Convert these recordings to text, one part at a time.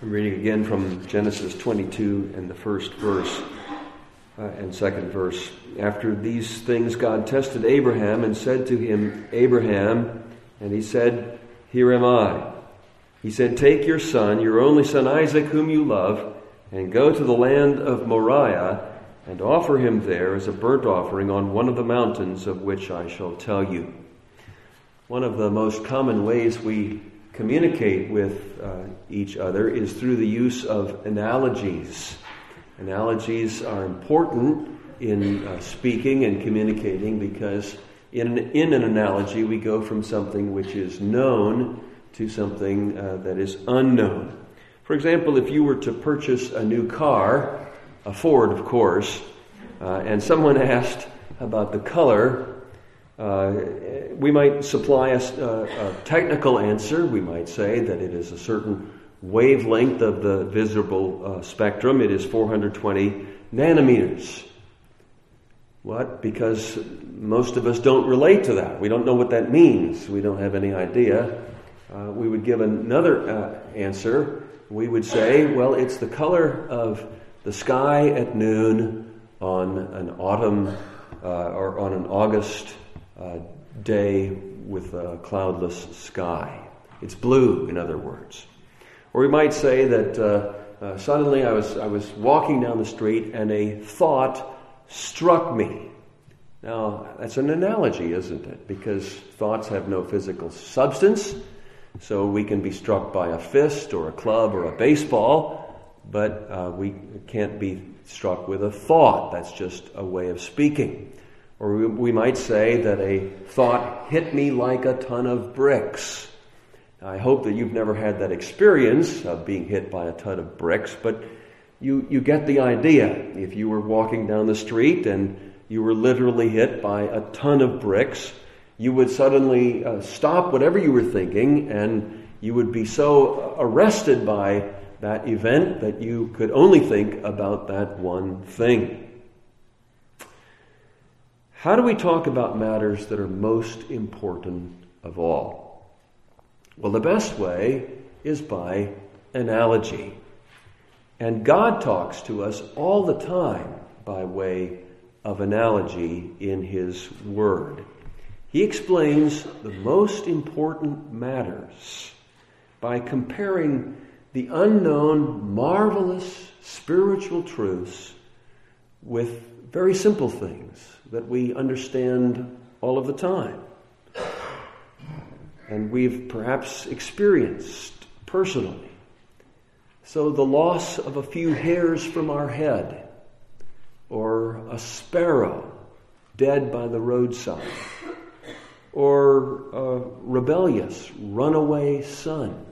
I'm reading again from Genesis 22 and the first verse and second verse. After these things, God tested Abraham and said to him, Abraham, and he said, Here am I. He said, Take your son, your only son Isaac, whom you love, and go to the land of Moriah, and offer him there as a burnt offering on one of the mountains of which I shall tell you. One of the most common ways we communicate with each other is through the use of analogies. Analogies are important in speaking and communicating because in an analogy we go from something which is known to something that is unknown. For example, if you were to purchase a new car, a Ford of course, and someone asked about the color, we might supply a technical answer. We might say that it is a certain wavelength of the visible spectrum. It is 420 nanometers. What? Because most of us don't relate to that. We don't know what that means. We don't have any idea. We would give another answer. We would say, well, it's the color of the sky at noon on an autumn or on an August day with a cloudless sky. It's blue, in other words. Or we might say that suddenly I was walking down the street and a thought struck me. Now, that's an analogy, isn't it? Because thoughts have no physical substance, so we can be struck by a fist or a club or a baseball, but we can't be struck with a thought. That's just a way of speaking. Or we might say that a thought hit me like a ton of bricks. I hope that you've never had that experience of being hit by a ton of bricks, but you get the idea. If you were walking down the street and you were literally hit by a ton of bricks, you would suddenly stop whatever you were thinking, and you would be so arrested by that event that you could only think about that one thing. How do we talk about matters that are most important of all? Well, the best way is by analogy. And God talks to us all the time by way of analogy in His Word. He explains the most important matters by comparing the unknown, marvelous spiritual truths with very simple things that we understand all of the time. And we've perhaps experienced personally. So the loss of a few hairs from our head, or a sparrow dead by the roadside, or a rebellious runaway son,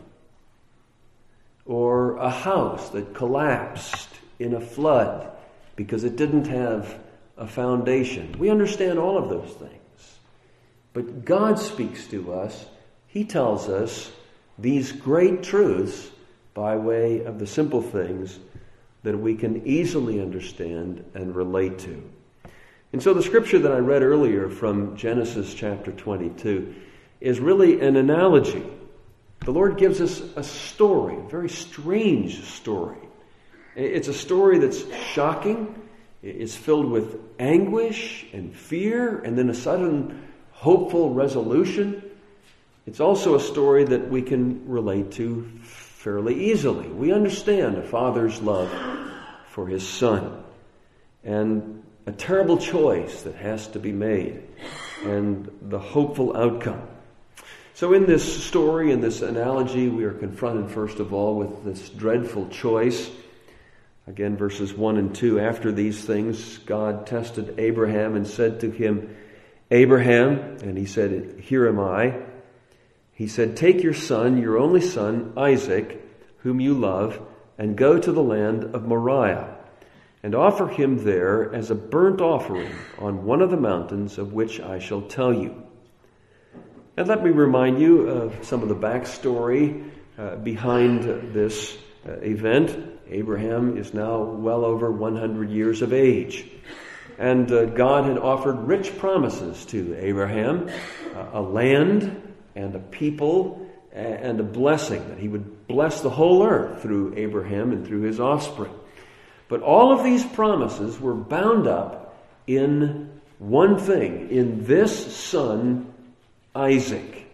or a house that collapsed in a flood because it didn't have a foundation. We understand all of those things. But God speaks to us. He tells us these great truths by way of the simple things that we can easily understand and relate to. And so the scripture that I read earlier from Genesis chapter 22 is really an analogy. The Lord gives us a story, a very strange story. It's a story that's shocking. It's filled with anguish and fear and then a sudden hopeful resolution. It's also a story that we can relate to fairly easily. We understand a father's love for his son and a terrible choice that has to be made and the hopeful outcome. So in this story, in this analogy, we are confronted first of all with this dreadful choice. Again, verses 1 and 2, after these things, God tested Abraham and said to him, Abraham, and he said, Here am I. He said, Take your son, your only son, Isaac, whom you love, and go to the land of Moriah, and offer him there as a burnt offering on one of the mountains of which I shall tell you. And let me remind you of some of the backstory behind this event. Abraham is now well over 100 years of age. And God had offered rich promises to Abraham, a land and a people and a blessing, that he would bless the whole earth through Abraham and through his offspring. But all of these promises were bound up in one thing, in this son, Isaac.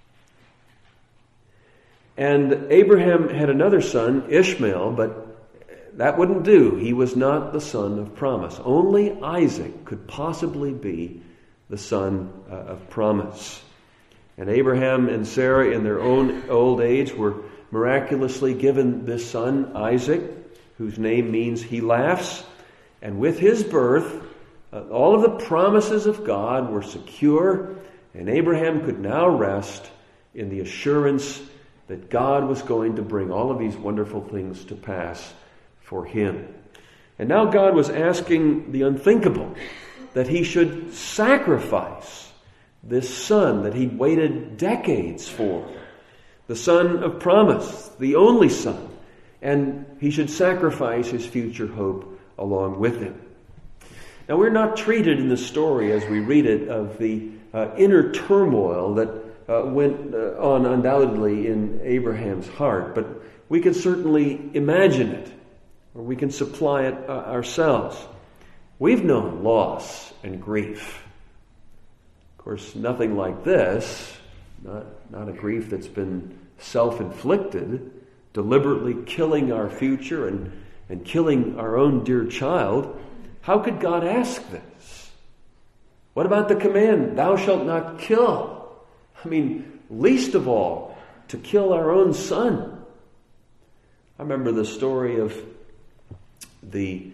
And Abraham had another son, Ishmael, but that wouldn't do. He was not the son of promise. Only Isaac could possibly be the son of promise. And Abraham and Sarah, in their own old age, were miraculously given this son, Isaac, whose name means he laughs. And with his birth, all of the promises of God were secure, and Abraham could now rest in the assurance that God was going to bring all of these wonderful things to pass for him. And now God was asking the unthinkable, that he should sacrifice this son that he'd waited decades for, the son of promise, the only son, and he should sacrifice his future hope along with him. Now, we're not treated in the story as we read it of the inner turmoil that went on undoubtedly in Abraham's heart, but we can certainly imagine it, or we can supply it ourselves. We've known loss and grief. Of course, nothing like this, not a grief that's been self-inflicted, deliberately killing our future and killing our own dear child. How could God ask this? What about the command, thou shalt not kill? I mean, least of all, to kill our own son. I remember the story of the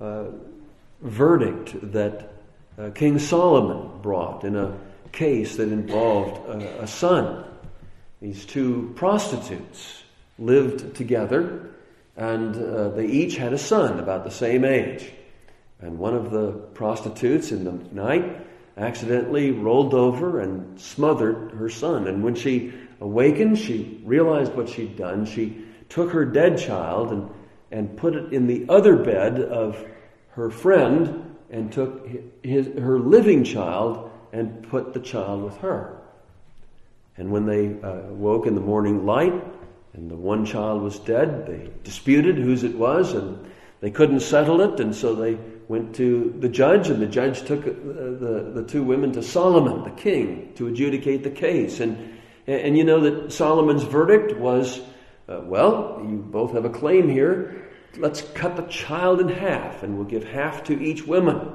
verdict that King Solomon brought in a case that involved a son. These two prostitutes lived together, and they each had a son about the same age. And one of the prostitutes in the night accidentally rolled over and smothered her son. And when she awakened, she realized what she'd done. She took her dead child and put it in the other bed of her friend, and took her living child and put the child with her. And when they woke in the morning light and the one child was dead, they disputed whose it was, and they couldn't settle it, and so they went to the judge, and the judge took the two women to Solomon, the king, to adjudicate the case. And you know that Solomon's verdict was, well, you both have a claim here. Let's cut the child in half, and we'll give half to each woman.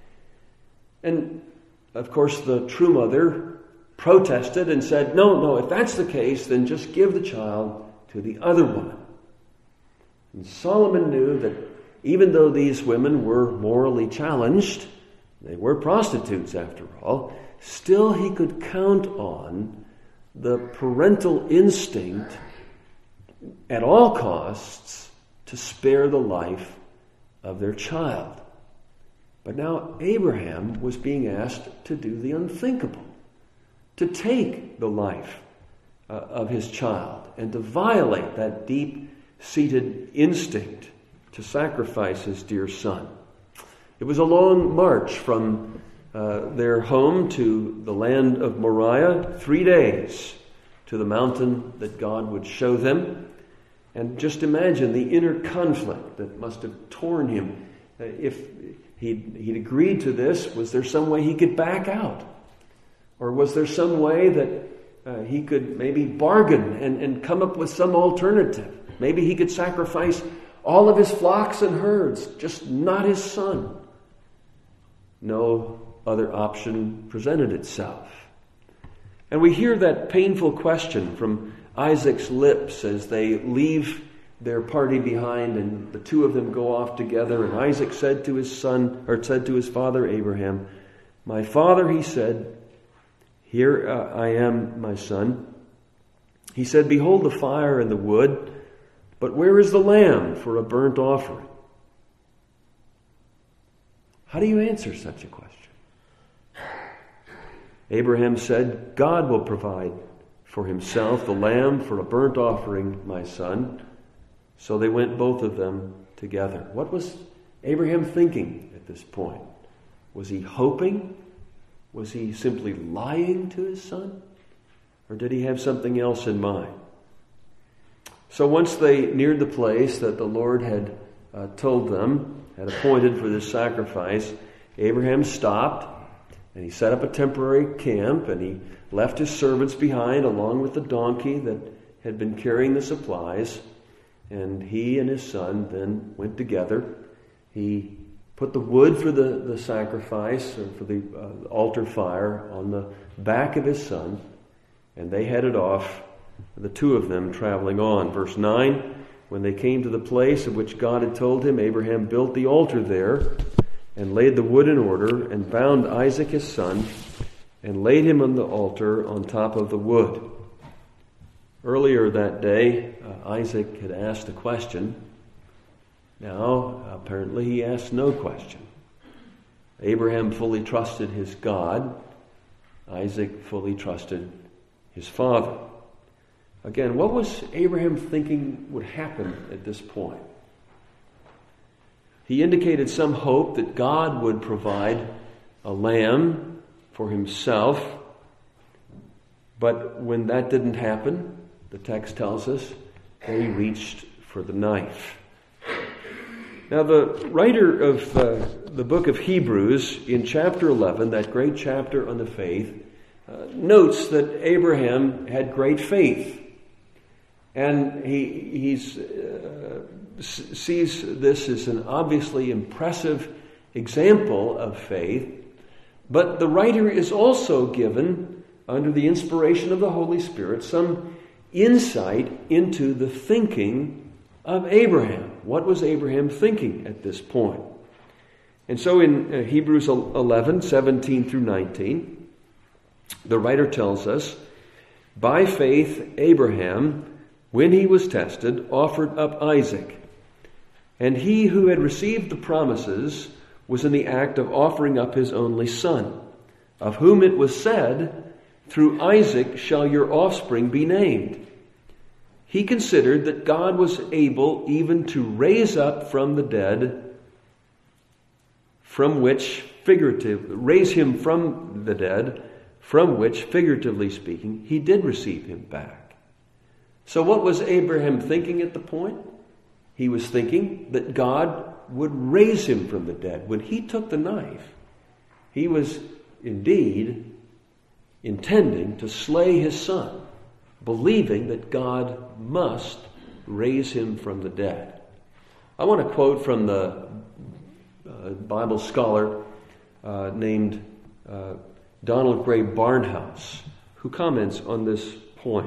And, of course, the true mother protested and said, no, if that's the case, then just give the child to the other woman. And Solomon knew that even though these women were morally challenged, they were prostitutes after all, still he could count on the parental instinct at all costs to spare the life of their child. But now Abraham was being asked to do the unthinkable, to take the life of his child and to violate that deep-seated instinct to sacrifice his dear son. It was a long march from their home to the land of Moriah, 3 days to the mountain that God would show them. And just imagine the inner conflict that must have torn him. If he'd agreed to this, was there some way he could back out? Or was there some way that he could maybe bargain and come up with some alternative? Maybe he could sacrifice all of his flocks and herds, just not his son. No other option presented itself. And we hear that painful question from Isaac's lips as they leave their party behind, and the two of them go off together. And Isaac said to his father Abraham, "My father," he said, "here I am, my son." He said, "Behold the fire and the wood, but where is the lamb for a burnt offering?" How do you answer such a question? Abraham said, "God will provide for himself the lamb for a burnt offering, my son." So they went, both of them, together. What was Abraham thinking at this point? Was he hoping? Was he simply lying to his son? Or did he have something else in mind? So once they neared the place that the Lord had told them, had appointed for this sacrifice, Abraham stopped and he set up a temporary camp, and he left his servants behind along with the donkey that had been carrying the supplies. And he and his son then went together. He put the wood for the sacrifice and for the altar fire on the back of his son, and they headed off, the two of them traveling on. Verse 9, when they came to the place of which God had told him, Abraham built the altar there and laid the wood in order and bound Isaac his son and laid him on the altar on top of the wood. Earlier that day, Isaac had asked a question. Now, apparently he asked no question. Abraham fully trusted his God. Isaac fully trusted his father. Again, what was Abraham thinking would happen at this point? He indicated some hope that God would provide a lamb for himself. But when that didn't happen, the text tells us that he reached for the knife. Now, the writer of the book of Hebrews, in chapter 11, that great chapter on the faith, notes that Abraham had great faith. And he sees this as an obviously impressive example of faith. But the writer is also given, under the inspiration of the Holy Spirit, some insight into the thinking of Abraham. What was Abraham thinking at this point? And so in Hebrews 11, 17 through 19, the writer tells us, by faith Abraham, when he was tested, offered up Isaac. And he who had received the promises was in the act of offering up his only son, of whom it was said, through Isaac shall your offspring be named. He considered that God was able even to raise up from the dead, raise him from the dead, from which, figuratively speaking, he did receive him back. So what was Abraham thinking at the point? He was thinking that God would raise him from the dead. When he took the knife, he was indeed intending to slay his son, believing that God must raise him from the dead. I want to quote from the Bible scholar named Donald Gray Barnhouse, who comments on this point.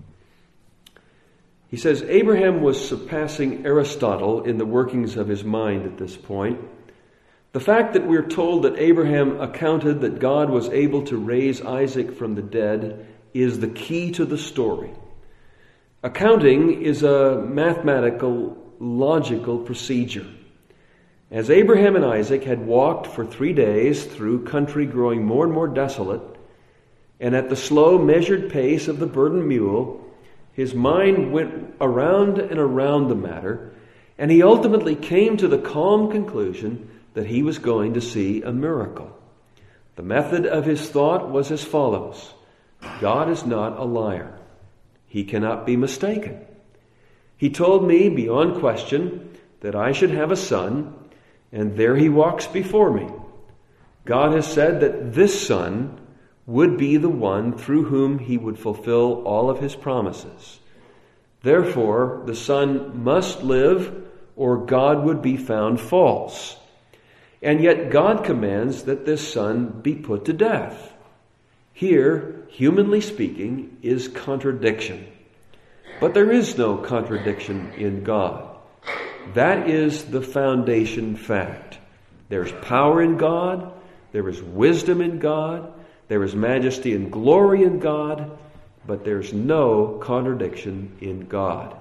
He says, Abraham was surpassing Aristotle in the workings of his mind at this point. The fact that we're told that Abraham accounted that God was able to raise Isaac from the dead is the key to the story. Accounting is a mathematical, logical procedure. As Abraham and Isaac had walked for 3 days through country growing more and more desolate, and at the slow, measured pace of the burdened mule, his mind went around and around the matter, and he ultimately came to the calm conclusion that he was going to see a miracle. The method of his thought was as follows. God is not a liar. He cannot be mistaken. He told me beyond question that I should have a son, and there he walks before me. God has said that this son would be the one through whom he would fulfill all of his promises. Therefore, the son must live, or God would be found false. And yet God commands that this son be put to death. Here, humanly speaking, is contradiction. But there is no contradiction in God. That is the foundation fact. There's power in God. There is wisdom in God. There is majesty and glory in God. But there's no contradiction in God.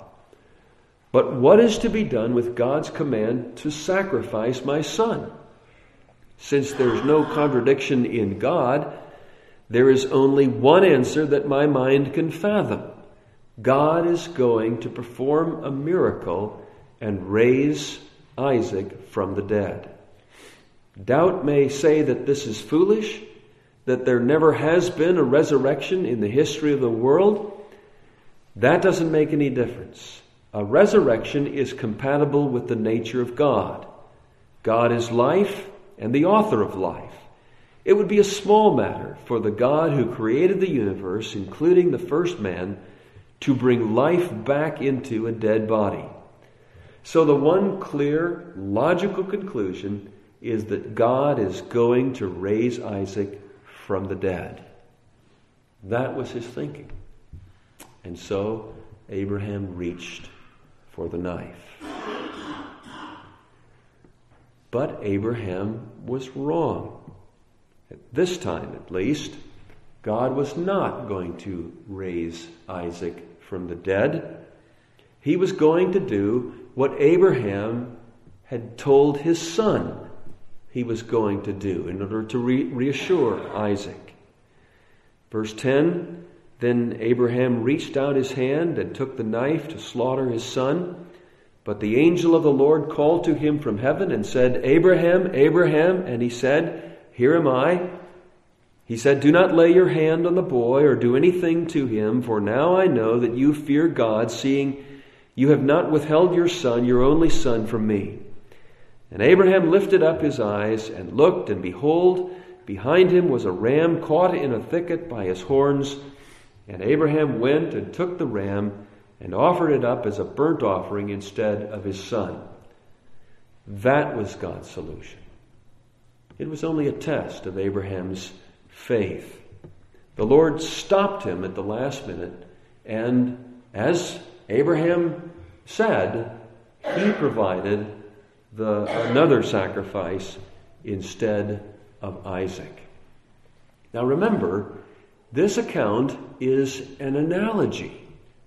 But what is to be done with God's command to sacrifice my son? Since there's no contradiction in God, there is only one answer that my mind can fathom. God is going to perform a miracle and raise Isaac from the dead. Doubt may say that this is foolish, that there never has been a resurrection in the history of the world. That doesn't make any difference. A resurrection is compatible with the nature of God. God is life and the author of life. It would be a small matter for the God who created the universe, including the first man, to bring life back into a dead body. So the one clear, logical conclusion is that God is going to raise Isaac from the dead. That was his thinking. And so Abraham reached for the knife. But Abraham was wrong. At this time, at least, God was not going to raise Isaac from the dead. He was going to do what Abraham had told his son he was going to do in order to reassure Isaac. Verse 10, then Abraham reached out his hand and took the knife to slaughter his son. But the angel of the Lord called to him from heaven and said, Abraham, Abraham. And he said, here am I. He said, do not lay your hand on the boy or do anything to him, for now I know that you fear God, seeing you have not withheld your son, your only son, from me. And Abraham lifted up his eyes and looked, and behold, behind him was a ram caught in a thicket by his horns. And Abraham went and took the ram and offered it up as a burnt offering instead of his son. That was God's solution. It was only a test of Abraham's faith. The Lord stopped him at the last minute, and as Abraham said, he provided another sacrifice instead of Isaac. Now remember, this account is an analogy.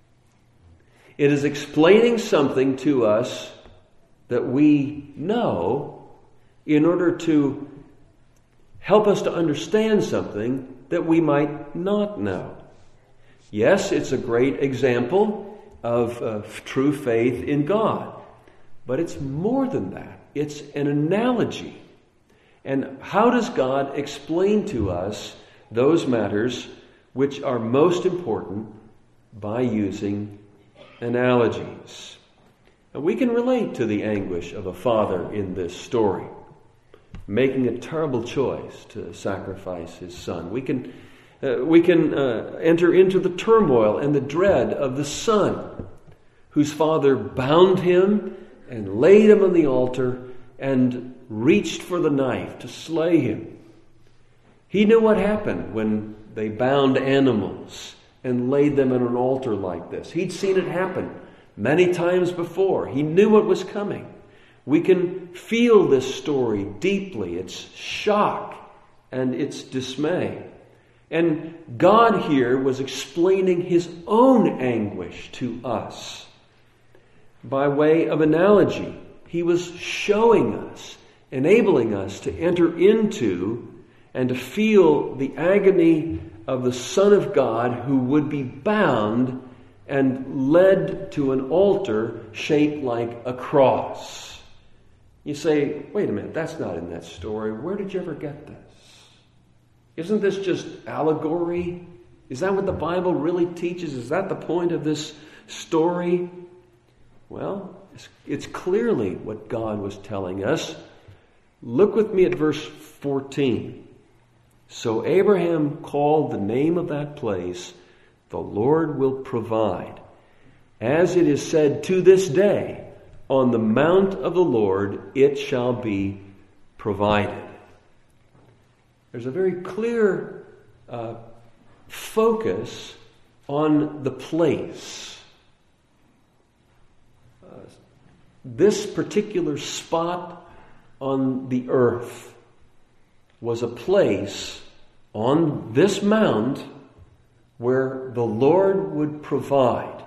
It is explaining something to us that we know in order to help us to understand something that we might not know. Yes, it's a great example of true faith in God, but it's more than that. It's an analogy. And how does God explain to us those matters which are most important? By using analogies. And we can relate to the anguish of a father in this story, making a terrible choice to sacrifice his son. We can enter into the turmoil and the dread of the son whose father bound him and laid him on the altar and reached for the knife to slay him. He knew what happened when they bound animals and laid them on an altar like this. He'd seen it happen many times before. He knew what was coming. We can feel this story deeply, its shock and its dismay. And God here was explaining his own anguish to us by way of analogy. He was showing us, enabling us to enter into and to feel the agony of the Son of God who would be bound and led to an altar shaped like a cross. You say, wait a minute, that's not in that story. Where did you ever get this? Isn't this just allegory? Is that what the Bible really teaches? Is that the point of this story? Well, it's clearly what God was telling us. Look with me at verse 14. So Abraham called the name of that place, the Lord will provide. As it is said to this day, on the mount of the Lord it shall be provided. There's a very clear focus on the place. This particular spot on the earth was a place on this mount where the Lord would provide.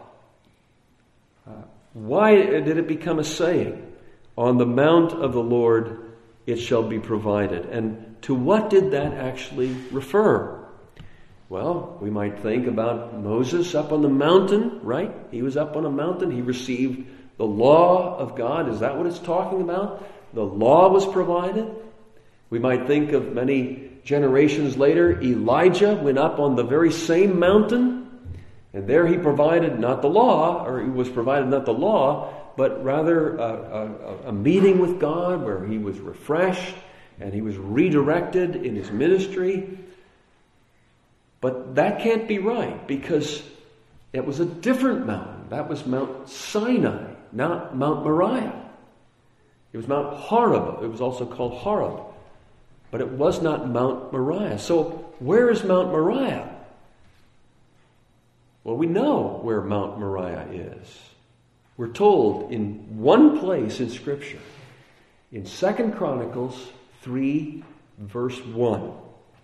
Why did it become a saying? On the mount of the Lord it shall be provided. And to what did that actually refer? Well, we might think about Moses up on the mountain, right? He was up on a mountain. He received the law of God. Is that what it's talking about? The law was provided. We might think of many generations later, Elijah went up on the very same mountain And there he provided not the law, or he was provided not the law, but rather a meeting with God where he was refreshed and he was redirected in his ministry. But that can't be right, because it was a different mountain. That was Mount Sinai, not Mount Moriah. It was Mount Horeb. It was also called Horeb. But it was not Mount Moriah. So where is Mount Moriah? Well, we know where Mount Moriah is. We're told in one place in Scripture, in 2 Chronicles 3, verse 1.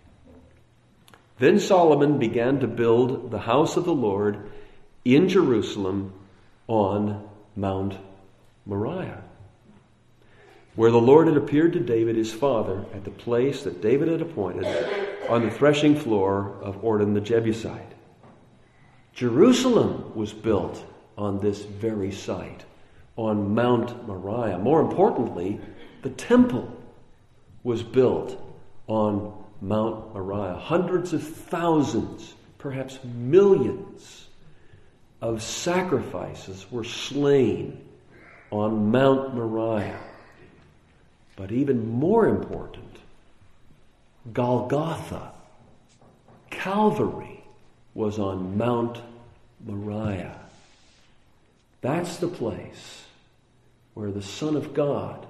Then Solomon began to build the house of the Lord in Jerusalem on Mount Moriah, where the Lord had appeared to David his father at the place that David had appointed on the threshing floor of Ornan the Jebusite. Jerusalem was built on this very site, on Mount Moriah. More importantly, the temple was built on Mount Moriah. Hundreds of thousands, perhaps millions of sacrifices were slain on Mount Moriah. But even more important, Golgotha, Calvary, was on Mount Moriah. That's the place where the Son of God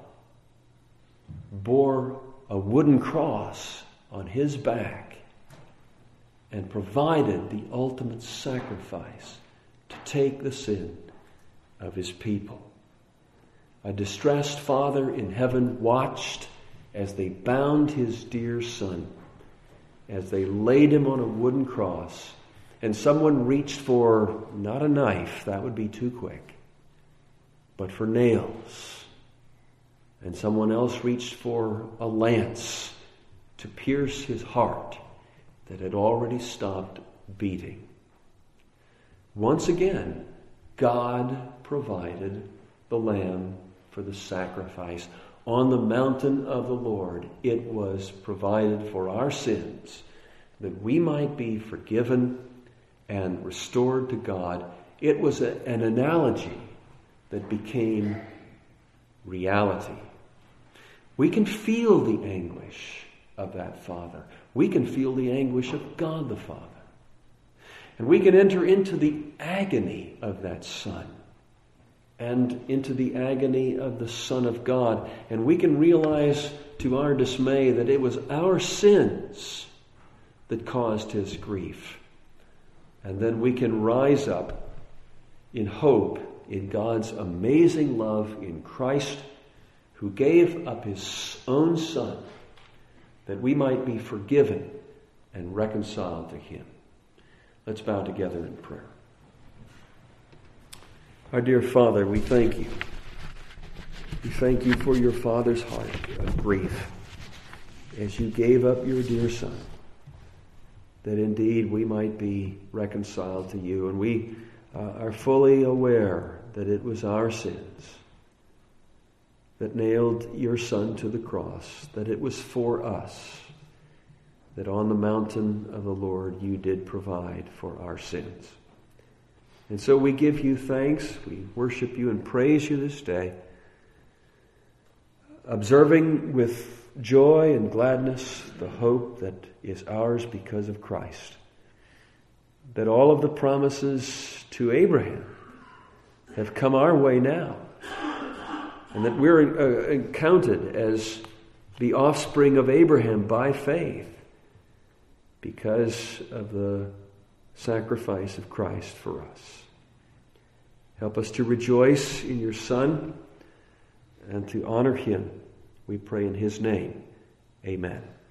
bore a wooden cross on his back and provided the ultimate sacrifice to take the sin of his people. A distressed Father in heaven watched as they bound his dear Son, as they laid him on a wooden cross, and someone reached for not a knife, that would be too quick, but for nails. And someone else reached for a lance to pierce his heart that had already stopped beating. Once again, God provided the lamb for the sacrifice. On the mountain of the Lord, it was provided for our sins, that we might be forgiven and restored to God. It was an analogy that became reality. We can feel the anguish of that Father. We can feel the anguish of God the Father. And we can enter into the agony of that Son and into the agony of the Son of God. And we can realize to our dismay that it was our sins that caused his grief. And then we can rise up in hope in God's amazing love in Christ, who gave up his own Son that we might be forgiven and reconciled to him. Let's bow together in prayer. Our dear Father, we thank you. We thank you for your Father's heart of grief as you gave up your dear Son, that indeed we might be reconciled to you. And we are fully aware that it was our sins that nailed your Son to the cross, that it was for us, that on the mountain of the Lord you did provide for our sins. And so we give you thanks, we worship you and praise you this day, observing with joy and gladness the hope that is ours because of Christ. That all of the promises to Abraham have come our way now, and that we're counted as the offspring of Abraham by faith because of the sacrifice of Christ for us. Help us to rejoice in your Son and to honor him. We pray in his name. Amen.